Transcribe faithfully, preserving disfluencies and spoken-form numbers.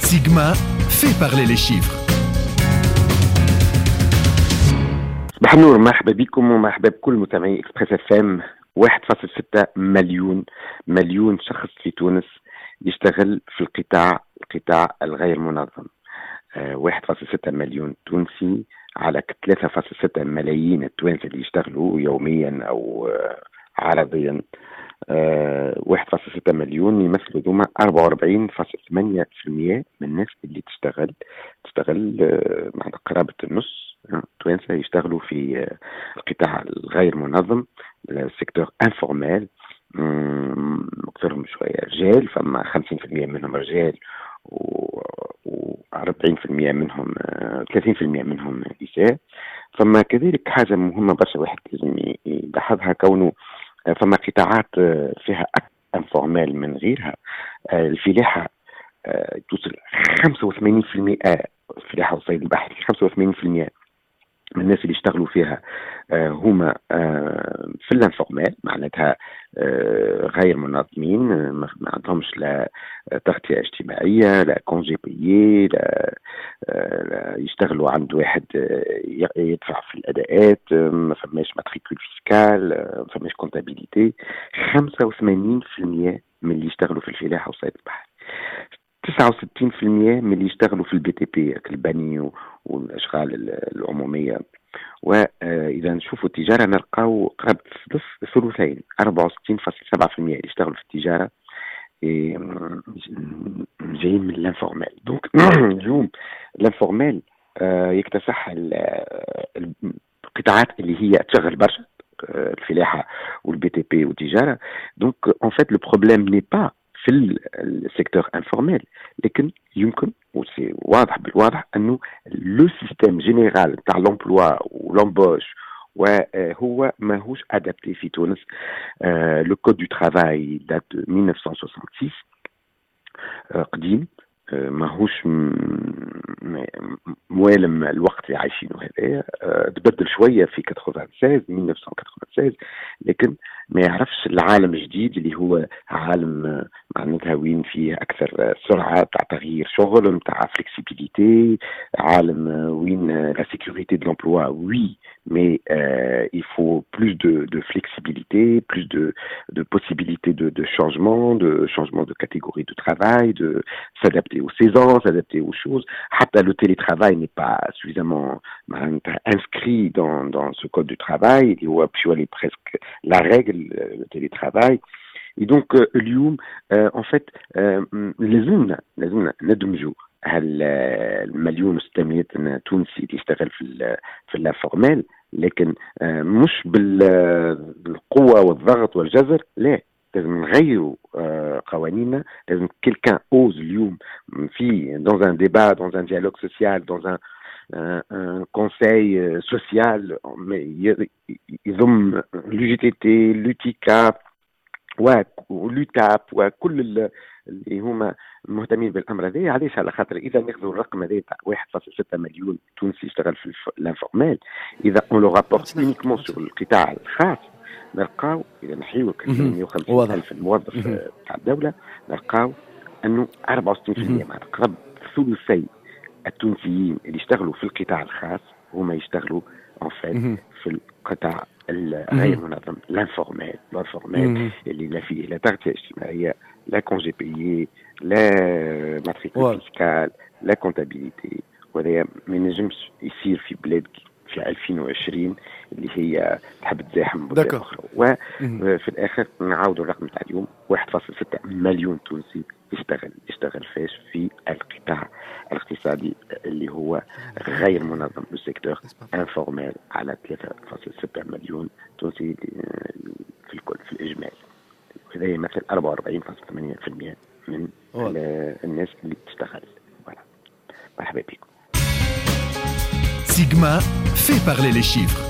Sigma fait parler les chiffres. صباح النور، مرحبا بكم ومرحبا بكل متابعي اكسبريس اف ام. واحد فاصلة ستة مليون مليون شخص في تونس يشتغل في القطاع القطاع الغير منظم. أه واحد فاصلة ستة مليون تونسي على ثلاثة فاصلة ستة ملايين التوانسه اللي يشتغلوا يوميا او أه عرضيا. أه واحد فاصلة ستة مليون يمثلوا ذوما أربعة وأربعين فاصلة ثمانية بالمئة من الناس اللي تشتغل تشتغل أه مع قرابه النص توانسه يشتغلوا في أه القطاع الغير منظم، السيكتور انفورمال. اكثرهم شويه رجال، فما خمسين بالمئة منهم رجال و أربعين بالمئة منهم ثلاثين بالمئة منهم نساء. فما كذلك حاجه مهمه برشا واحد لازم يلاحظها، كونه فما قطاعات فيها انفورمال من غيرها. الفلاحه توصل خمسة وثمانين بالمئة، الفلاحه والصيد البحري خمسة وثمانين بالمئة من الناس اللي يشتغلوا فيها آه هما آه في الانفورمال، معناتها آه غير منظمين، ما عندهمش لا تغطية اجتماعية، لا كونجي بيي، لا, آه لا يشتغلوا عند واحد آه يدفع في الأداءات، آه ما فماش ماتريكول فيسكال، آه ما فماش كونتابيليتي. خمسة وثمانين بالمئة من اللي يشتغلوا في الفلاحة وصيد البحر، تسعة وستين بالمئة من اللي يشتغلوا في البي تي بي البني والاشغال العموميه. واذا نشوفوا التجاره نلقاو قرب ثلثين، أربعة وستين فاصلة سبعة بالمئة اللي يشتغلوا في التجاره جايين من الانفورمال. دونك اليوم الانفورمال يكتسح القطاعات اللي هي تشغل برشا، الفلاحه والبي تي بي والتجاره. دونك ان فيت لو بروبليم ني با في السيكتور انفورمال، لكن يمكن وسي واضح بالواضح انه لو سيستيم جينيرال تاع لومبلوا ولومبوش وهو ماهوش ادابتي في تونس. لو كود دو ترافاي دات ألف وتسعمائة وستة وستين، قديم، ماهوش موالم الوقت اللي عايشينه هذايا. تبدل شويه في ستة وثمانين ألف وتسعمائة وستة وثمانين، لكن ما يعرفش العالم الجديد اللي هو عالم معناتها وين فيه اكثر سرعه تاع تغيير شغل، نتاع فليكسيبيليتي، عالم وين لا sécurité de l'emploi oui mais euh, il faut plus de de flexibilité, plus de de possibilités de de changement, de changement de catégorie de travail, de s'adapter aux saisons, s'adapter aux choses. Hatta le télétravail n'est pas suffisamment inscrit dans dans ce code du travail, il est presque la règle, le télétravail. Et donc اليوم en fait لازمنا لازمنا ندمجوا هالمليون وستمائة تونسي اللي يشتغل في في الانفورمال، لكن مش بالقوه والضغط والجزر، لا، لازم نغيروا قوانيننا. لازم كلكان اوز اليوم في dans un débat, dans un dialogue social, dans un un, un conseil social يضم l'U G T T, l'U T C A واللوتاب وكل اللي هما مهتمين بالامر هذا. علاش؟ على خاطر اذا ناخذوا الرقم هذا تاع واحد فاصلة ستة مليون تونسي يشتغل في الانفورمال، اذا اون لو رابورت يونيكمون سور القطاع الخاص، نلقاو اذا نحيو مئة وخمسين ألف موظف تاع الدوله، نلقاو انه أربعة وستين بالمئة معناتها قرب ثلثي التونسيين اللي يشتغلوا في القطاع الخاص هما يشتغلوا ان فيت في القطاع الغير منظم، لانفورمال. لانفورمال اللي لا فيه لا تغطية اجتماعية، لا كونجي بيي، لا ماتريكول فيسكال، لا كونتابيليتي. وهذا ما ينجمش يصير في بلاد في ألفين وعشرين اللي هي تحب تزاحم بلاد أخرى. وفي الآخر نعاودوا الرقم تاع اليوم، واحد فاصلة ستة مليون تونسي يشتغل يشتغل فاش في القطاع الاقتصادي اللي هو غير منظم، السيكتور انفورمال، على ثلاثة فاصلة ستة مليون تونسي في الكل في الإجمال. وهذا يمثل أربعة وأربعين فاصلة ثمانية بالمئة من الناس اللي تشتغل. مرحبا بكم. Sigma fait parler les chiffres.